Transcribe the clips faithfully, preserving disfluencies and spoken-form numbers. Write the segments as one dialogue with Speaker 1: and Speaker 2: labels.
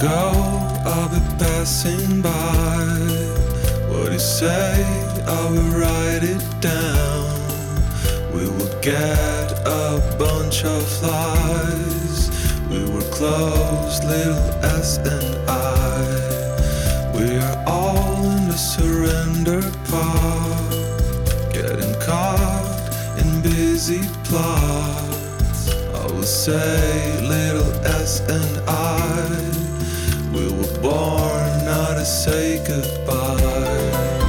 Speaker 1: go, I'll be passing by. What do you say, I will write it down. We will get a bunch of flies. We were close, little S and I. We are all in the surrender park, getting caught in busy plots. I will say, little S and I, we were born now to say goodbye.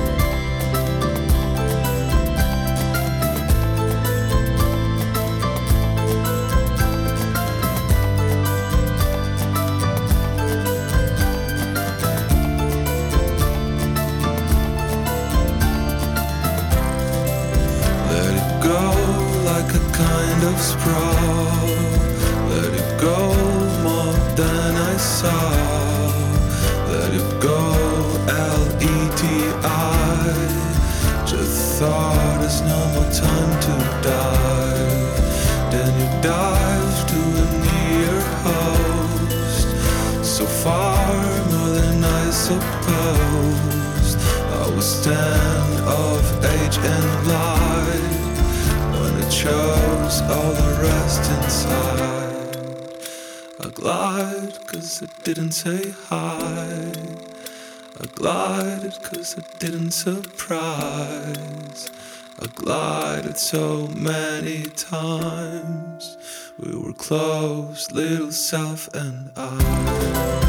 Speaker 1: Of sprawl, let it go more than I saw. Let it go, L E T I. Just thought there's no more time to dive. Then you dive to a near host, so far more than I supposed. I was ten of age and blind, chose all the rest inside. I glide cause I didn't say hi. I glided cause I didn't surprise. I glided so many times. We were close, little self and I.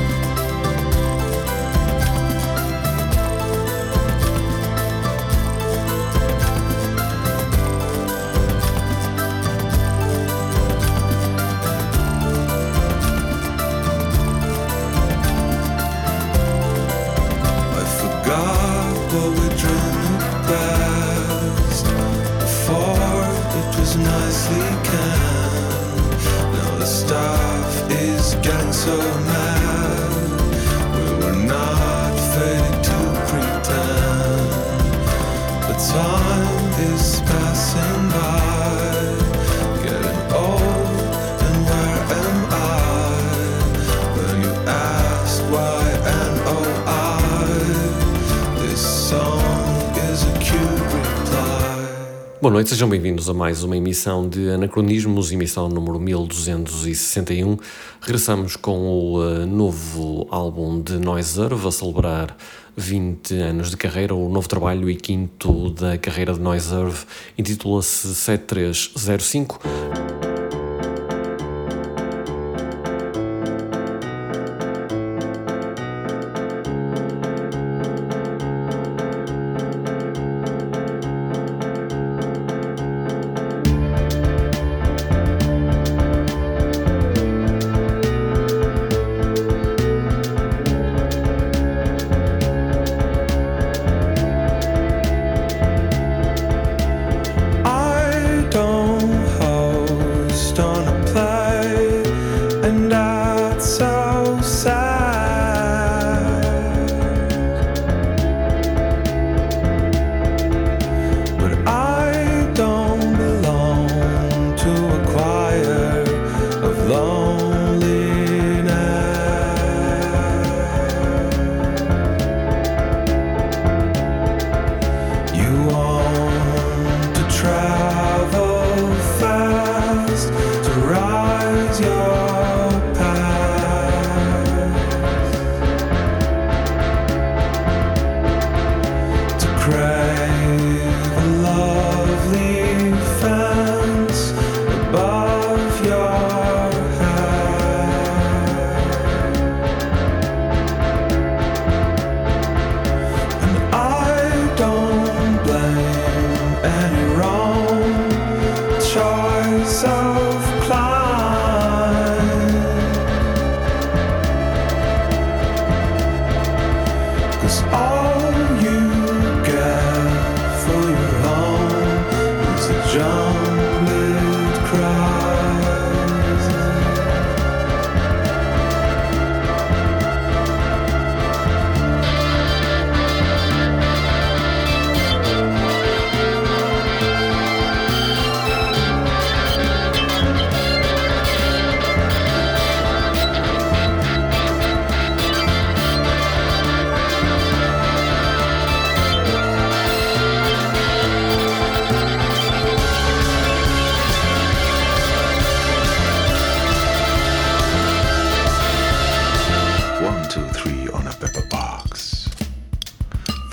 Speaker 1: So mad, we were not fading to pretend, but time is passing by, getting old, and where am I? When you ask why and oh I, this song is a cute reply.
Speaker 2: Boa noite, sejam bem-vindos a mais uma emissão de Anacronismos, emissão número mil duzentos e sessenta e um. Regressamos com o uh, novo álbum de Noiserve, a celebrar vinte anos de carreira. O novo trabalho e quinto da carreira de Noiserve intitula-se sete três zero cinco.
Speaker 1: I don't hold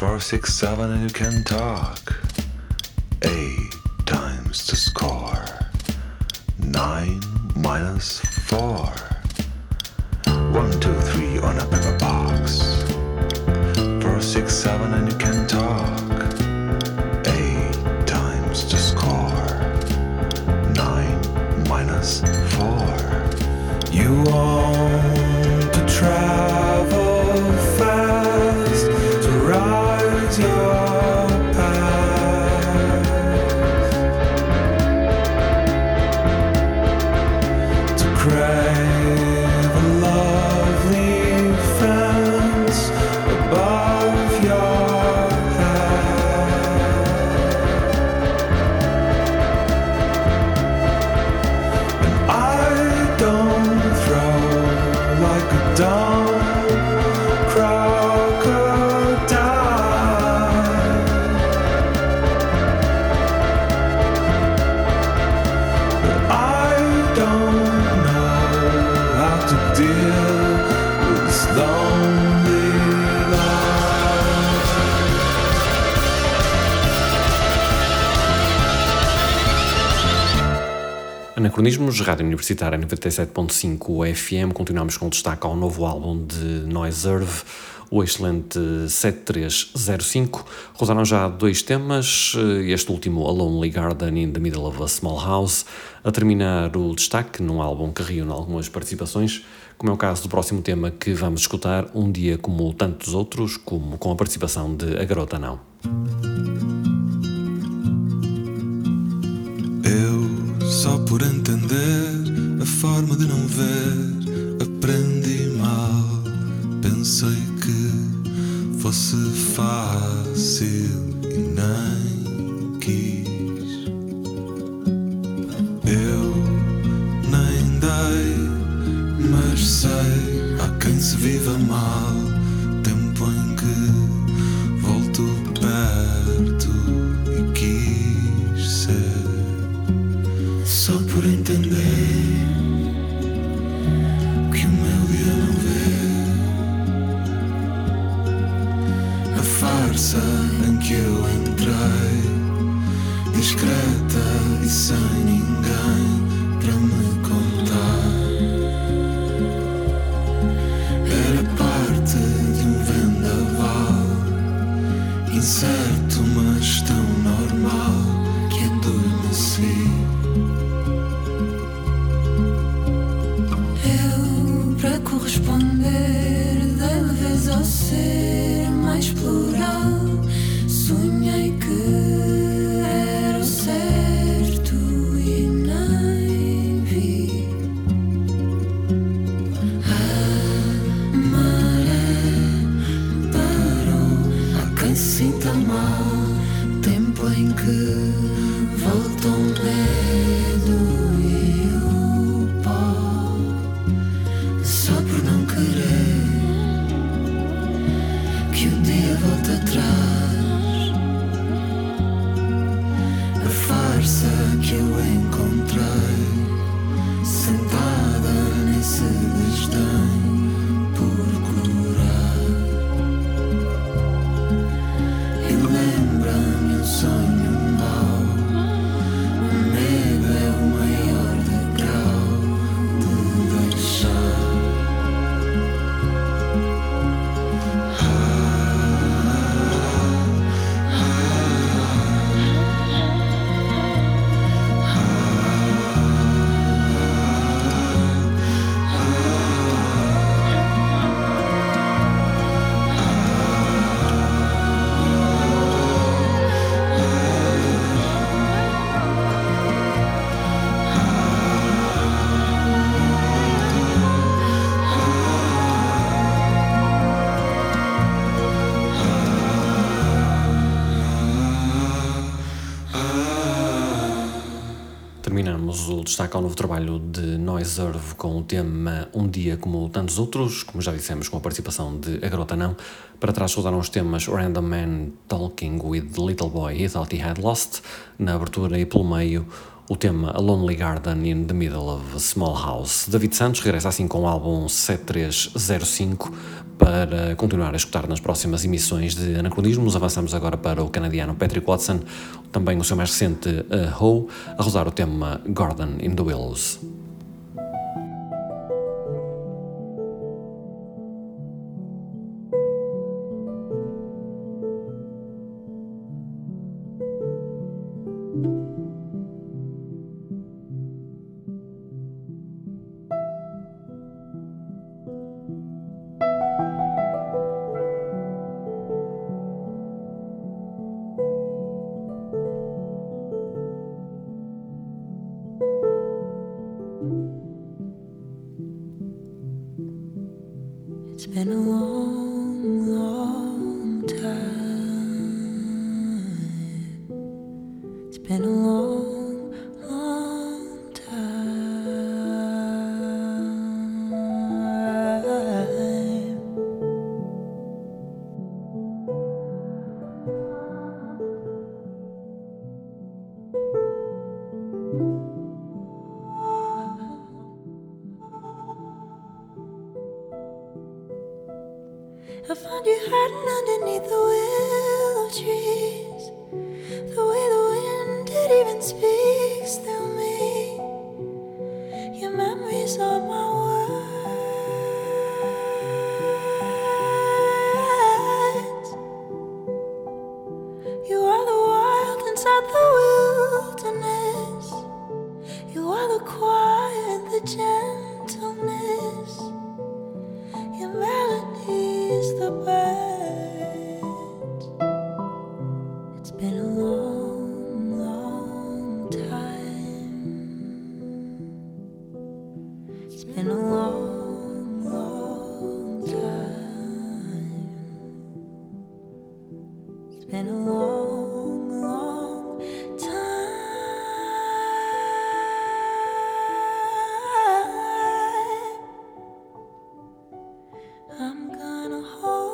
Speaker 1: Four, six, seven, and you can talk. Eight times the score. Nine minus four. One, two, three on a paper box. Four, six, seven, and you can talk. Eight times the score. Nine minus four. You want to travel fast to rise your past, to crave a lovely fence above your head. And I don't throw like a dumb crocodile, but I don't know how to deal with this lonely life.
Speaker 2: Anacronismos, Rádio Universitária noventa e sete ponto cinco F M. Continuamos com destaque ao novo álbum de Noiserve, o excelente sete três zero cinco. Rodaram já dois temas, este último, A Lonely Garden in the Middle of a Small House, a terminar o destaque num álbum que reúne algumas participações, como é o caso do próximo tema que vamos escutar, Um Dia Como Tantos Outros, como com a participação de A Garota Não.
Speaker 1: Eu, só por entender a forma de não ver, aprendi mal. Pensei que fosse fácil e nem quis. Eu nem dei, mas sei, há quem se viva mal. Tempo em que volto perto e quis ser. Só por entender que o meu dia não vê a farsa em que eu entrei, discreta e sem ninguém para me contar. Era parte de um vendaval, incerto mas tão normal, que adormeci.
Speaker 3: Para corresponder da leveza ao ser mais plural, sonhei que era o certo e nem vi. A maré parou, há quem se sinta mal. Tempo em que volta o medo e o pó. Só por não querer que o dia volte atrás, a farsa que eu encontrei, sentada nesse desdém por curar. E lembra-me um sonho mau, o medo é o maior degrau de deixar.
Speaker 2: Terminamos o destaque ao novo trabalho de Noiserve com o tema Um Dia Como Tantos Outros, como já dissemos, com a participação de A Garota Não. Para trás rodaram os temas Random Man Talking with the Little Boy He Thought He Had Lost, na abertura, e pelo meio o tema A Lonely Garden in the Middle of a Small House. David Santos regressa assim com o álbum sete três zero cinco para continuar a escutar nas próximas emissões de Anacronismos. Avançamos agora para o canadiano Patrick Watson, também o seu mais recente uh, Ho, a rodar o tema Gordon in the Willows.
Speaker 3: It's been a long, long time. It's been a long, long time. I found you hiding underneath the willow trees. The way the wind, it even speaks through me. Your memories are my words. You are the wild inside the wilderness. You are the quiet, the gentleness. Your melodies, the birds. It's been a long, long time. It's been a long, long time. It's been a long, long time. I'm gonna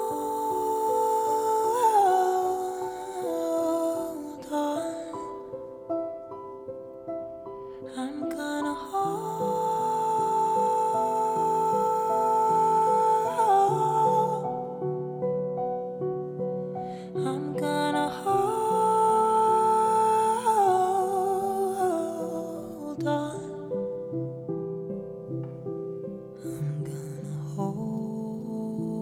Speaker 3: hold on. I'm gonna hold. I'm gonna hold on. I'm gonna hold.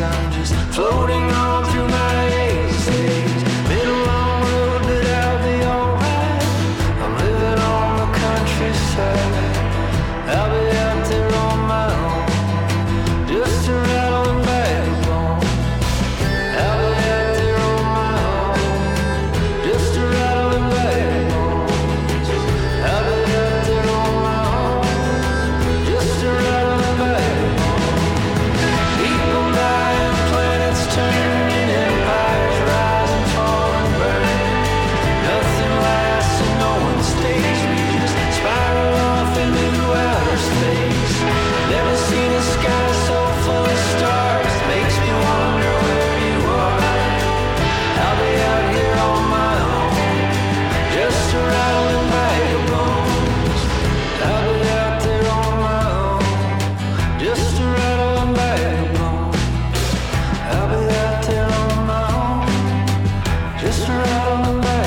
Speaker 1: I'm just floating on through my days. Been a long road, but I'll be alright. I'm living on the countryside. I'll be out there on my own, just a rattling vagabond. I'll be out there on my own, just a rattling vagabond. I'll be out there on my own, just a rattling vagabond. People dying, planets turning, empires rise and fall and burn. Nothing lasts and no one stays. We just spiral off into outer space. Never seen a sky so full of stars. Makes me wonder where you are. I'll be out here on my own, just a rattling vagabond. I'll be out there on my own, just a rattling vagabond. I'll be out there on my own, just a rattling vagabond.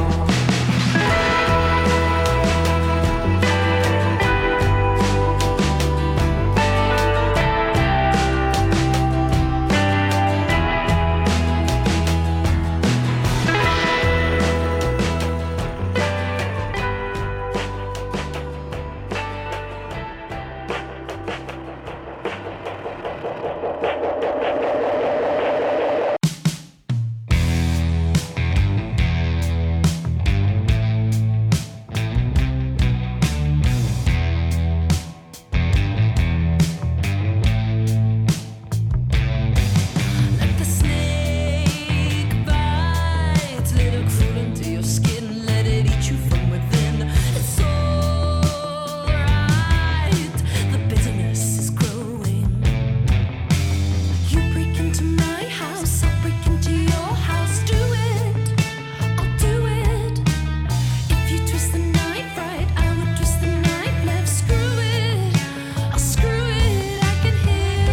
Speaker 1: Let the snake bite, let it crawl into your skin, let it eat you from within. It's alright, the bitterness is growing. You break into my house, I'll break into your house. Do it, I'll do it. If you twist the knife right, I would twist the knife left. Screw it, I'll screw it. I can hear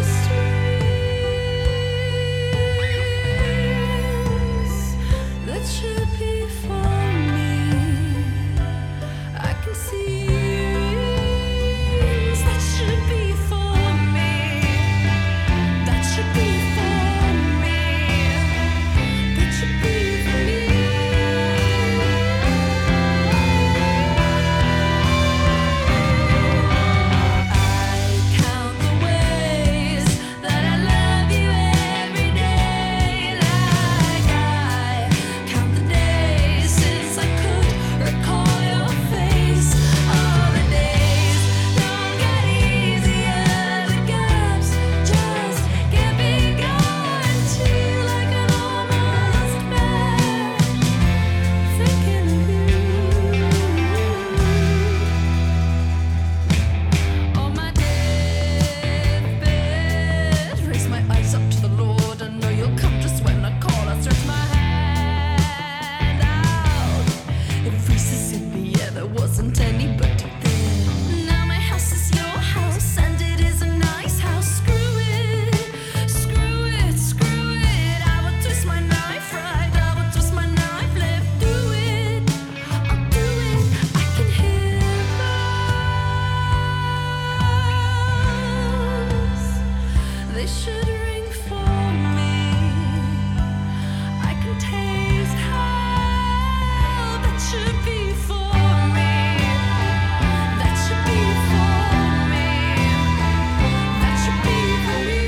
Speaker 1: strings that should be for me. I can see rings that should be for me. That should be for me. That should be for me. I count the ways that I love you every day. Like I count the days since I could recall your face. All the days don't get easier. The gaps just get bigger until I can almost bear thinking of you. On my deathbed, raise my eyes up to the Lord. I know you'll come just when I call. I stretch my hand out. It freezes in me, yeah, there wasn't anybody there. Now my house is your house, and it is a nice house. Screw it, screw it, screw it. I would twist my knife right, I would twist my knife left. Do it, I'll do it. I can hear bells. They should ring for me. I can taste hell. That should be for me. That should be for me. That should be for me.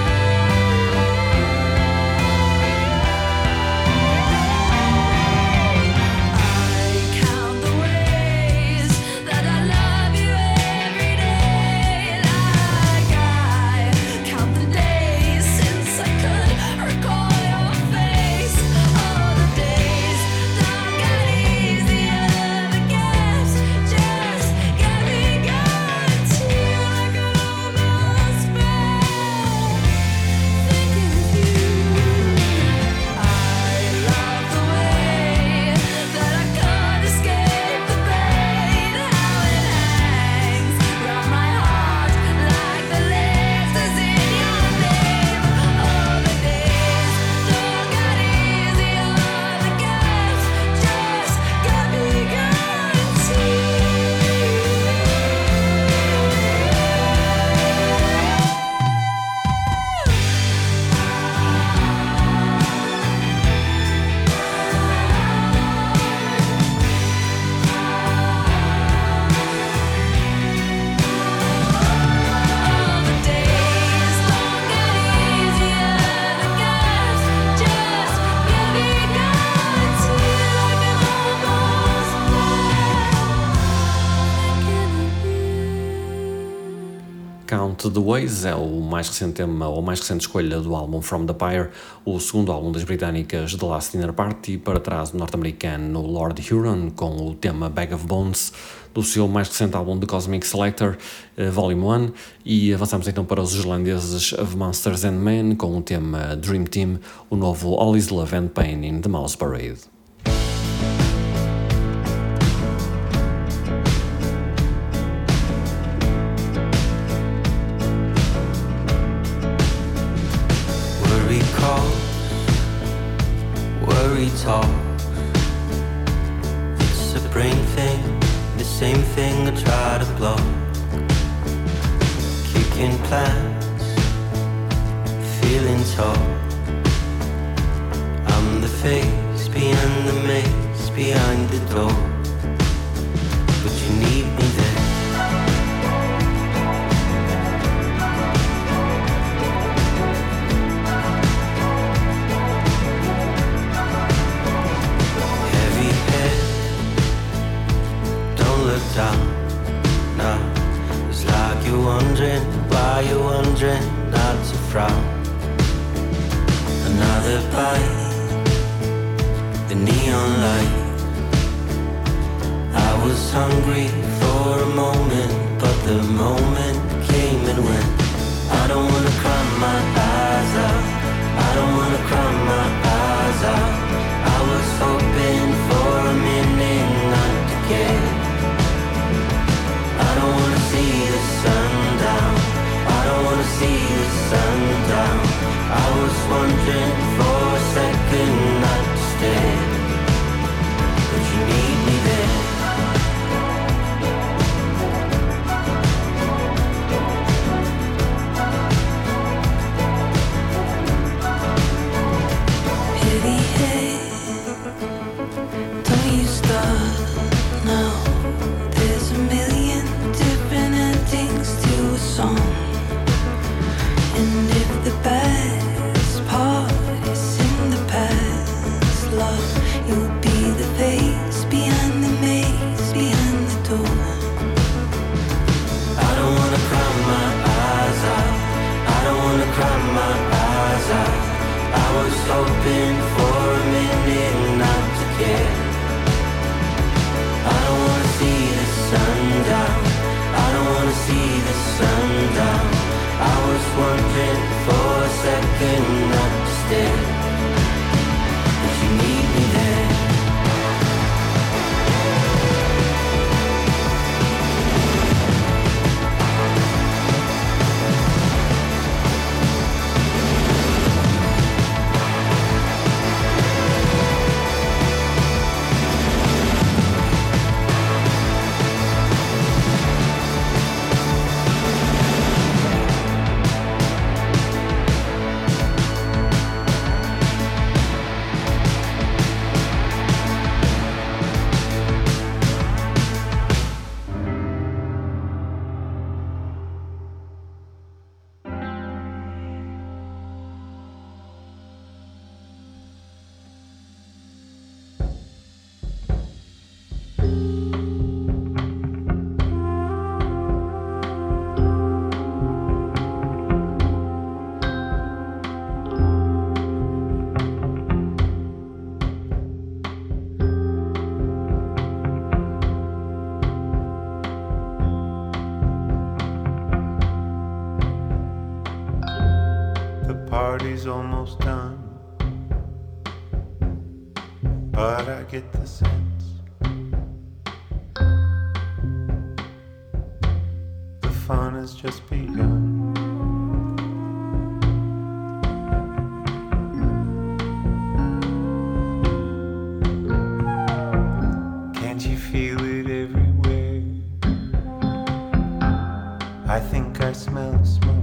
Speaker 1: I count the ways that I love you every day. Like I count the days
Speaker 2: Out the Ways é o mais recente tema, ou mais recente escolha do álbum From the Pyre, o segundo álbum das britânicas The Last Dinner Party, para trás do norte-americano Lord Huron, com o tema Bag of Bones, do seu mais recente álbum The Cosmic Selector, uh, Volume um, e avançamos então para os irlandeses of Monsters and Men, com o tema Dream Team, o novo All Is Love and Pain in the Mouse Parade.
Speaker 4: Worry talk, it's a brain thing, the same thing I try to block. Kicking plans, feeling tall. I'm the face behind the maze, behind the door, but you need me there. Down, now it's like you're wondering why you're wondering not to frown. Another bite, the neon light. I was hungry for a moment, but the moment came and went. I don't wanna cry my eyes out, I don't wanna cry my eyes out. I was hoping for a minute not to care. I don't wanna see the sun down, I don't wanna see the sun down. I was wondering for a second not to stay, but you need me there.
Speaker 3: Heavy head, don't you start now. There's a million different endings to a song, and if the best part is in the past, love, you'll be the face behind the maze, behind the door.
Speaker 4: I don't wanna cry my eyes out, I don't wanna cry my eyes out. I was hoping for a minute not to care. I don't wanna see the sun down, I don't wanna see the sun down. I was wondering for a second not to stay, but you need me there.
Speaker 5: Party's almost done, but I get the sense the fun has just begun. Can't you feel it everywhere? I think I smell smoke.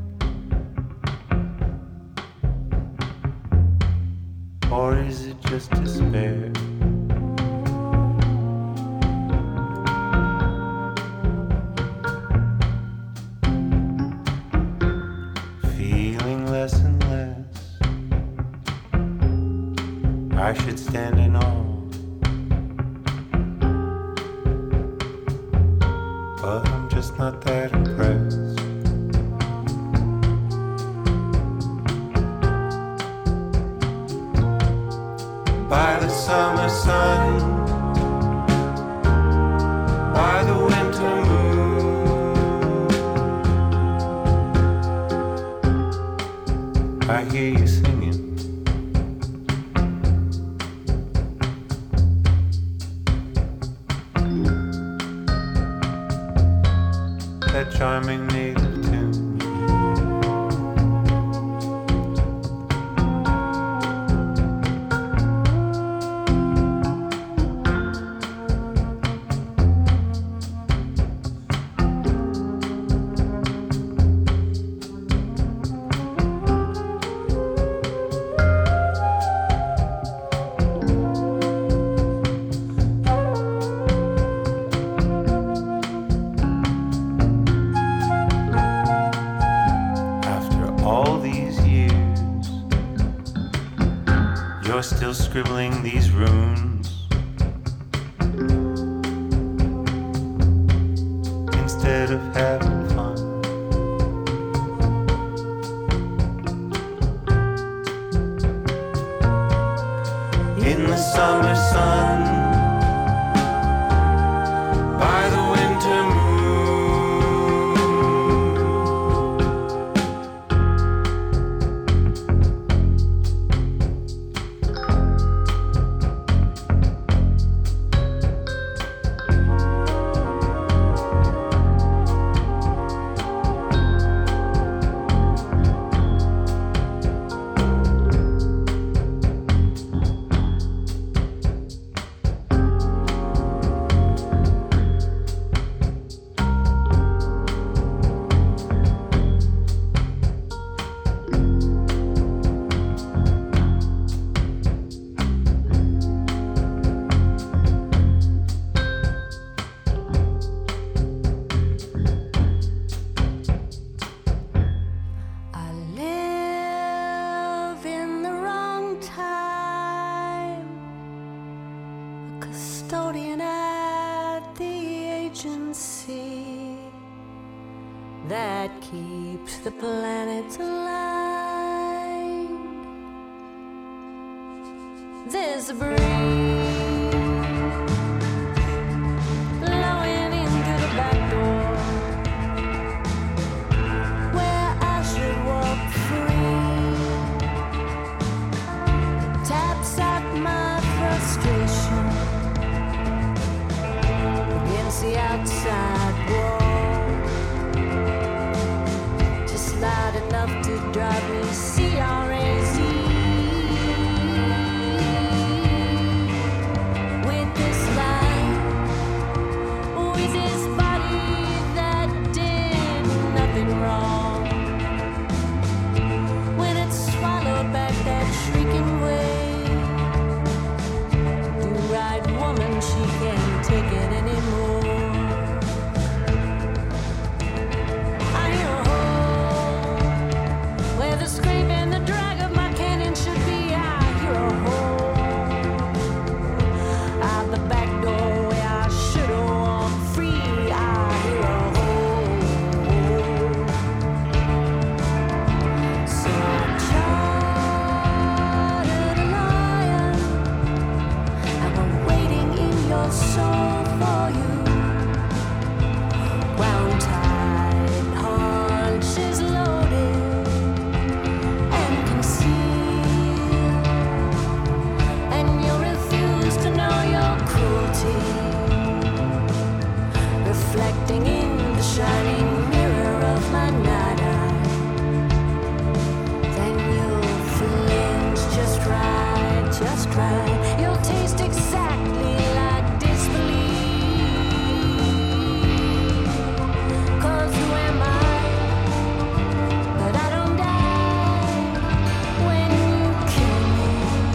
Speaker 5: Or is it just despair? Feeling less and less, I should stand in awe, but I'm just not that impressed. summer sun, by the winter moon, I hear you singing. That charming native tune. Still scribbling these runes instead of having fun. In the summer sun, by the winter
Speaker 3: custodian at the agency that keeps the planets aligned. There's a breeze blowing in through the back door where I should walk free. Taps out my frustration against the outside wall, just loud enough to drive me C R A Z. With this life, with this body that did nothing wrong, when it swallowed back that shrieking wave, the right woman, she can't take it anymore. Reflecting in the shining mirror of my night eye, then you'll flinch just right, just right. You'll taste exactly like disbelief. 'Cause who am I? But I don't die when you kill me.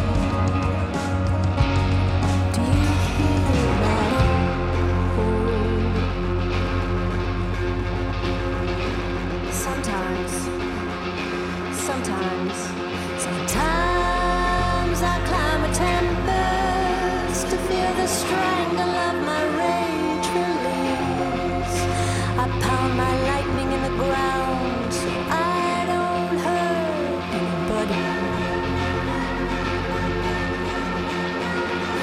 Speaker 3: Do you hear that? Sometimes, sometimes, sometimes I climb a tempest to feel the strangle of my rage release. I pound my lightning in the ground so I don't hurt anybody.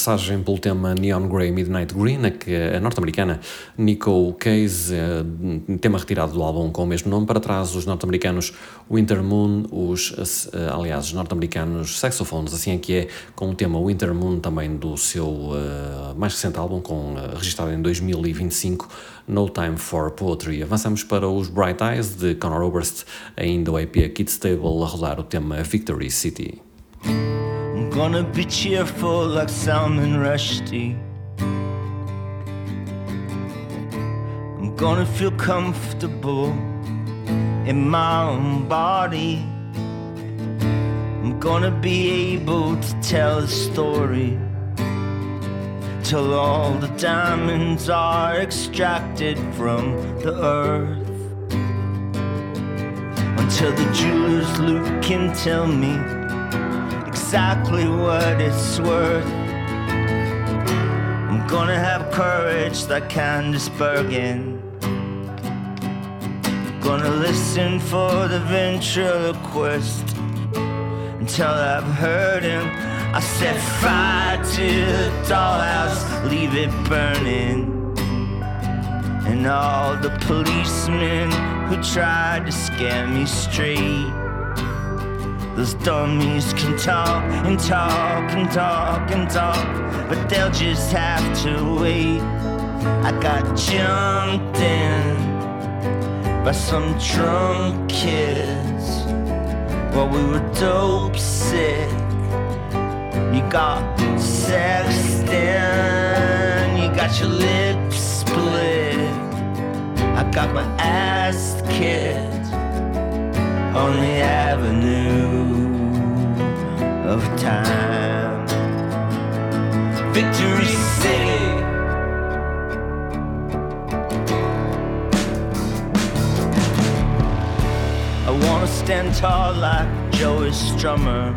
Speaker 2: passagem pelo tema Neon Grey Midnight Green, a que a norte-americana Nico Case, tema retirado do álbum com o mesmo nome. Para trás, os norte-americanos Winter Moon, os, aliás, os norte-americanos Saxophones, assim é que é, com o tema Winter Moon, também do seu uh, mais recente álbum, com, uh, registrado em dois mil e vinte e cinco, No Time for Poetry. Avançamos para os Bright Eyes, de Conor Oberst, ainda o E P Kid Stable, a rodar o tema Victory City.
Speaker 6: I'm gonna be cheerful like Salman Rushdie. I'm gonna feel comfortable in my own body. I'm gonna be able to tell a story till all the diamonds are extracted from the earth, until the jeweler's look can tell me exactly what it's worth. I'm gonna have courage like Candice Bergen. Gonna listen for the ventriloquist until I've heard him. I set fire to the dollhouse, leave it burning. And all the policemen who tried to scare me straight, those dummies can talk and talk and talk and talk, but they'll just have to wait. I got jumped in by some drunk kids while we were dope sick. You got sexed in, you got your lips split. I got my ass kicked on the avenue of time. Victory City. I wanna stand tall like Joey Strummer.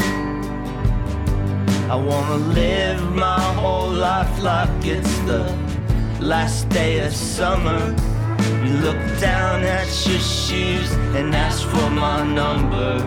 Speaker 6: I wanna live my whole life like it's the last day of summer. You look down at your shoes and ask for my number.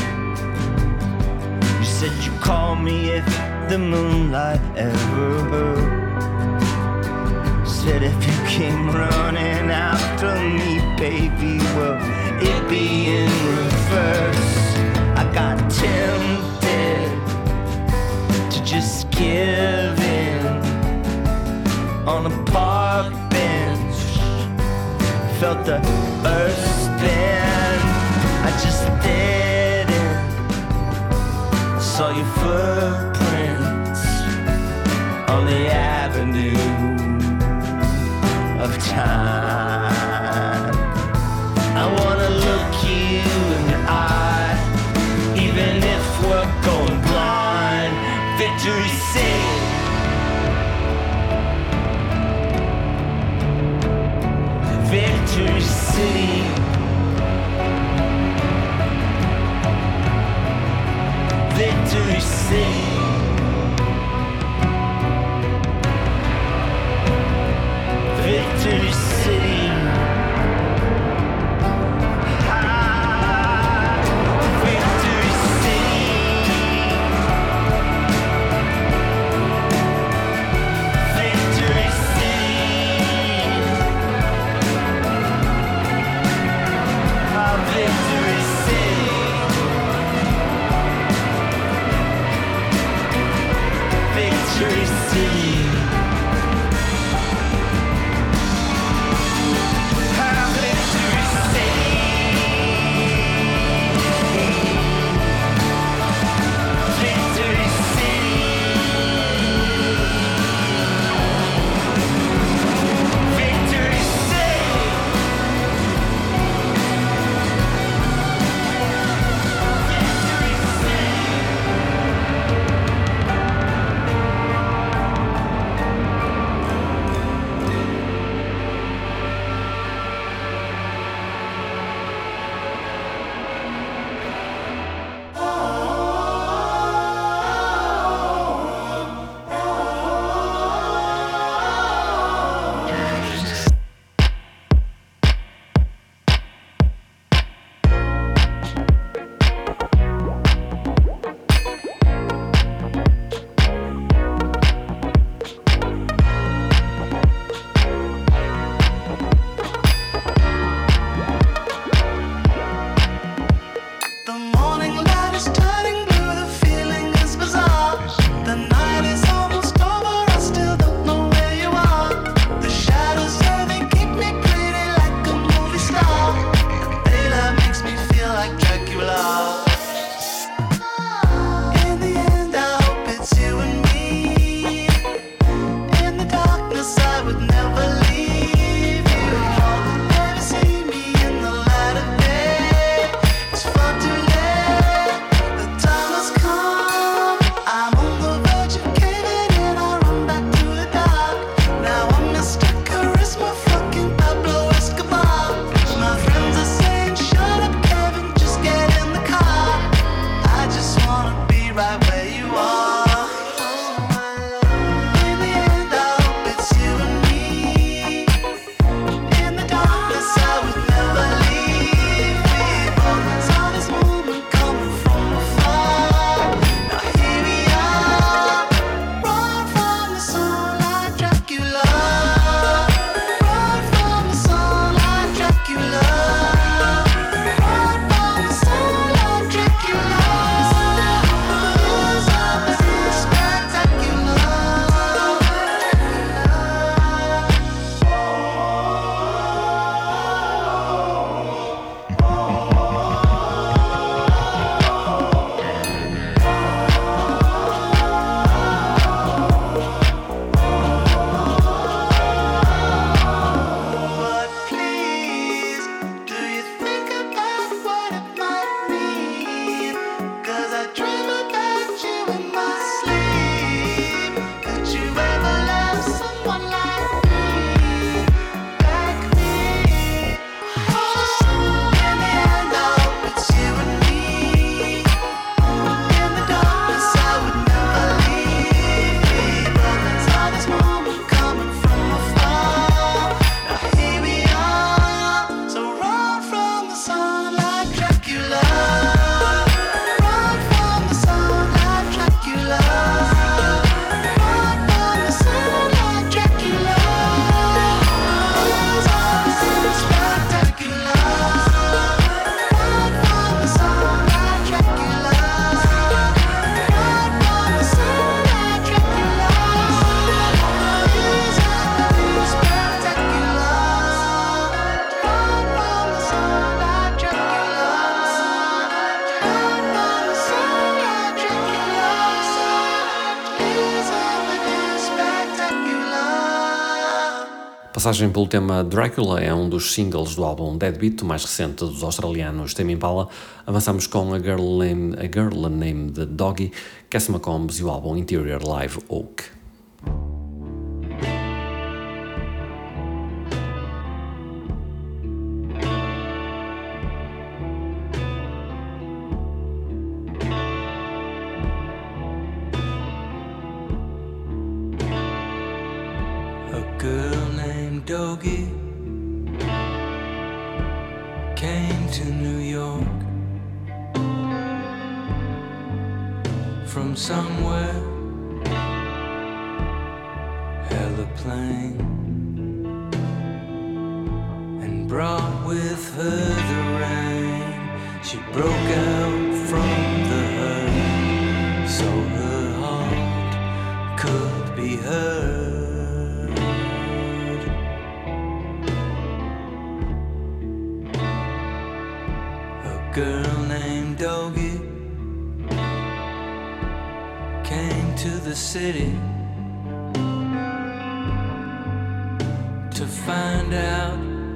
Speaker 6: You said you'd call me if the moonlight ever hurt. Said if you came running after me, baby, well, it'd be in reverse. I got tempted to just give in on a park bench. Felt the earth spin, I just didn't. Saw your footprints on the avenue of time. I wanna look you in the eye, even if we're going blind. Victory City. Victory City. Victory City. Victory City.
Speaker 2: Passagem pelo tema Dracula é um dos singles do álbum Deadbeat, o mais recente dos australianos Tame Impala. Avançamos com A Girl Named, A Girl Named Doggy, Cass McCombs e o álbum Interior Live Oak.
Speaker 7: Doggy came to New York from somewhere, hella plane, and brought with her the rain. She broke out from the hurt, so her heart could be heard. Girl named Doggy came to the city to find out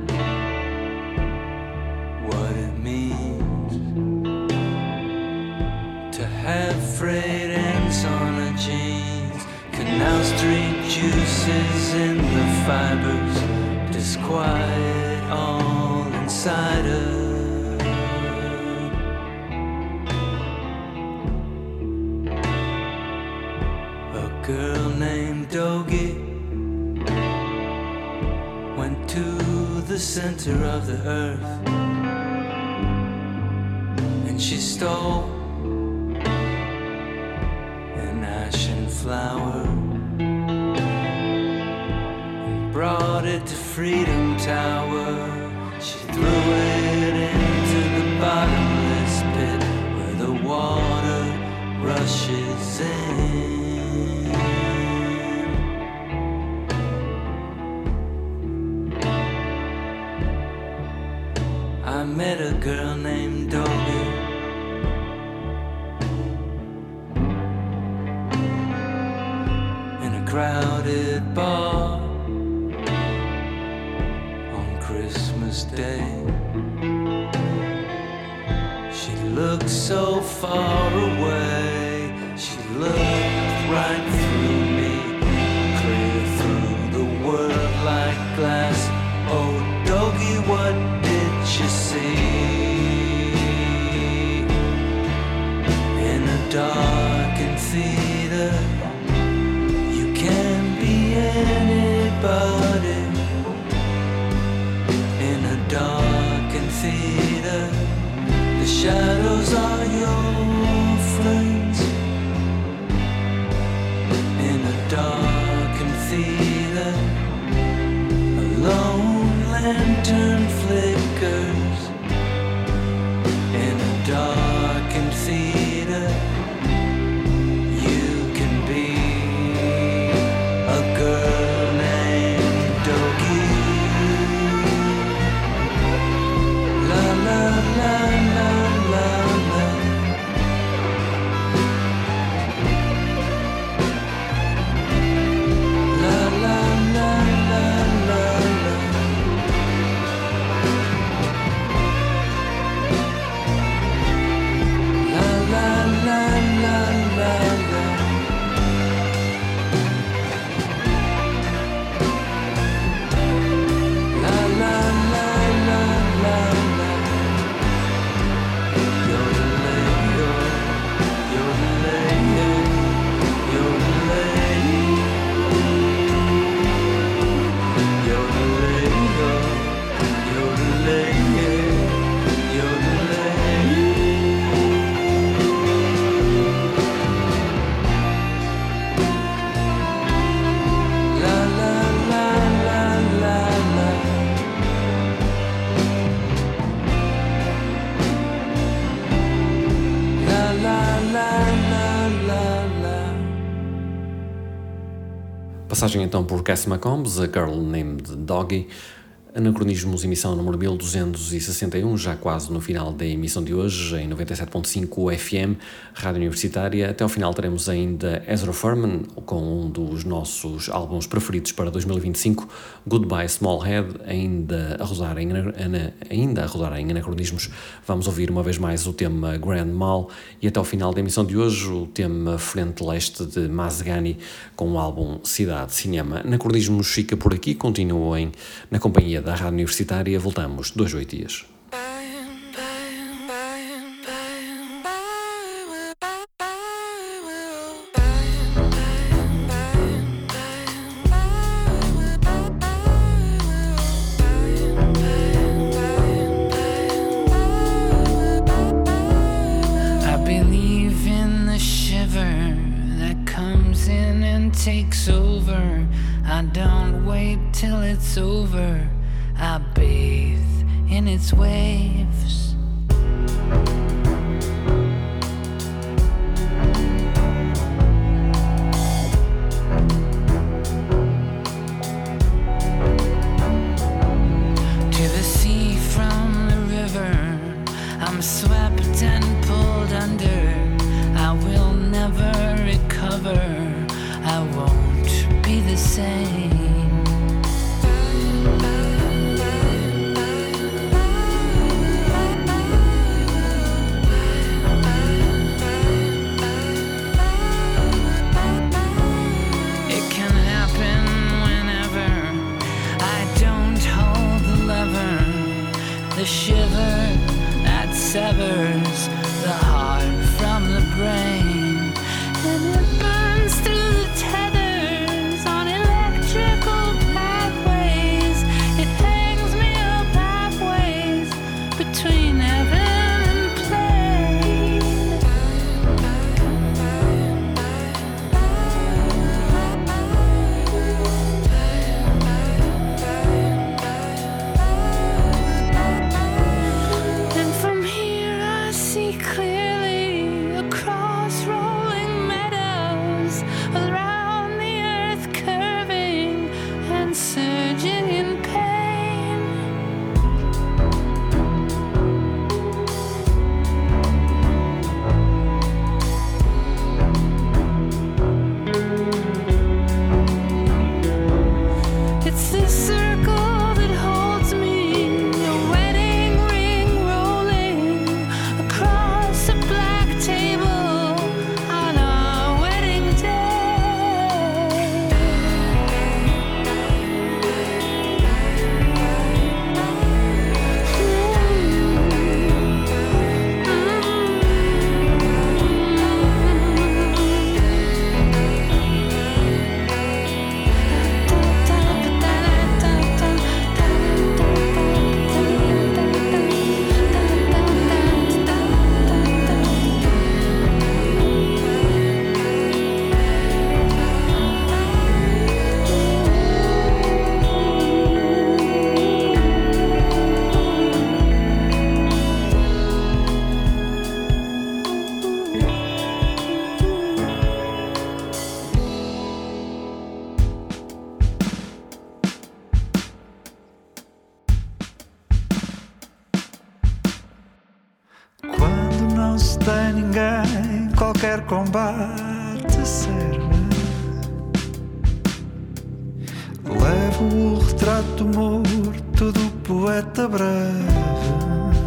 Speaker 7: what it means to have frayed ends on her jeans, Canal Street juices in the fibers, disquiet all inside her. Girl named Doggy went to the center of the earth, and she stole an ashen flower and brought it to Freedom Tower. She threw it into the bottomless pit where the water rushes in. I met a girl named Doggy in a crowded bar on Christmas Day. She looked so far away, she looked right through me, clear through the world like glass. Oh, Doggy, what did you see? In a darkened theater, you can be anybody. In a darkened theater, the shadows are your friends. In a darkened theater, a lone lantern flickers. In a darkened theater, you can be a girl named Doggy. La la la la la la. La la la la la la.
Speaker 2: Passagem então por Cass McCombs, A Girl Named Doggy. Anacronismos, emissão número mil duzentos e sessenta e um, já quase no final da emissão de hoje, em noventa e sete ponto cinco F M, Rádio Universitária. Até ao final teremos ainda Ezra Furman, com um dos nossos álbuns preferidos para dois mil e vinte e cinco, Goodbye Smallhead, ainda a rodar em, ainda a rodar em Anacronismos. Vamos ouvir uma vez mais o tema Grand Mal e até ao final da emissão de hoje o tema Frente Leste de Mazgani, com o álbum Cidade Cinema. Anacronismos fica por aqui, continuem na companhia da Rádio Universitária. Voltamos dois ou oito dias.
Speaker 3: Takes over. I don't wait till it's over. I bathe in its waves. To the sea from the river, I'm swept and pulled under. I will never recover. I won't be the same. It can happen whenever I don't hold the lever. The shiver that severs the heart from the brain, and it burns through the tethers on electrical pathways. It hangs me up halfways between heaven and plane. And from here I see clearly across rolling meadows, around the earth curving and surging in pain. It's the circle that holds me, a wedding ring rolling across a black table on our wedding day.
Speaker 5: Quando não se tem ninguém, qualquer combate serve. Levo o retrato morto do poeta breve.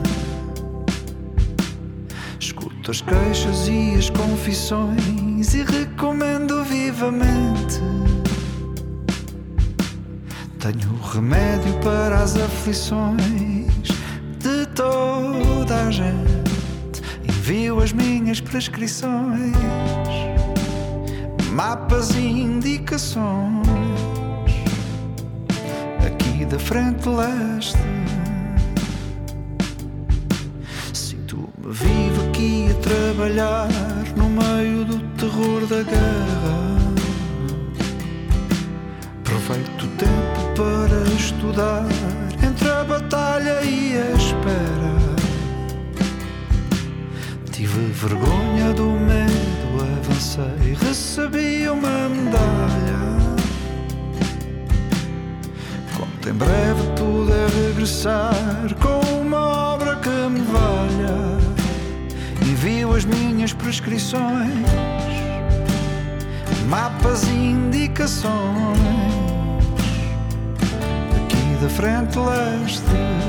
Speaker 5: Escuto as queixas e as confissões e recomendo vivamente. Tenho remédio para as aflições de toda a gente. Envio as minhas prescrições, mapas e indicações. Aqui da frente leste, sinto-me vivo aqui a trabalhar no meio do terror da guerra. Aproveito o tempo para estudar entre a batalha e a espera. Tive vergonha do medo, avancei, recebi uma medalha. Conto em breve poder regressar com uma obra que me valha. Envio as minhas prescrições, mapas e indicações. Aqui da frente leste,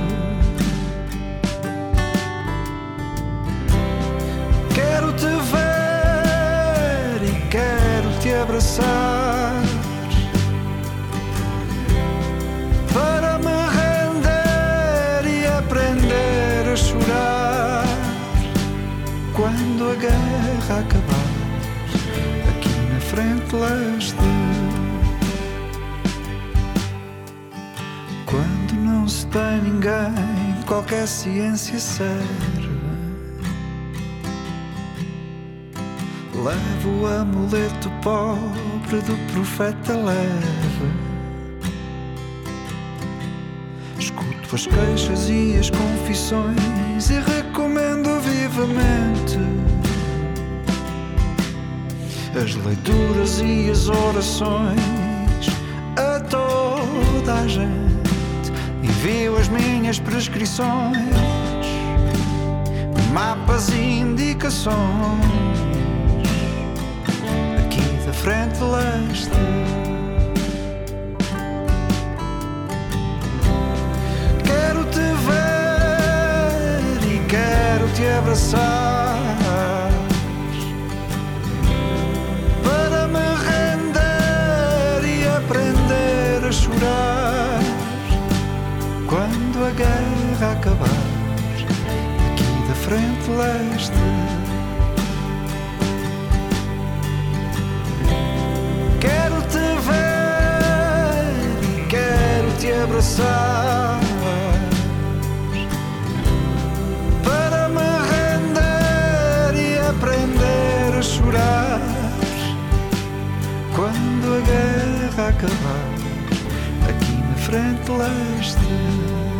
Speaker 5: quero-te ver e quero-te abraçar, para me render e aprender a chorar quando a guerra acabar. Aqui na frente leste, quando não se tem ninguém, qualquer ciência serve. Levo o amuleto pobre do profeta leve. Escuto as queixas e as confissões e recomendo vivamente as leituras e as orações a toda a gente. Envio as minhas prescrições, mapas e indicações. Aqui da frente leste, quero-te ver e quero-te abraçar, para me render e aprender a chorar quando a guerra acabar. Aqui da frente leste, quero-te ver e quero-te abraçar, para me render e aprender a chorar quando a guerra acabar. Aqui na frente leste.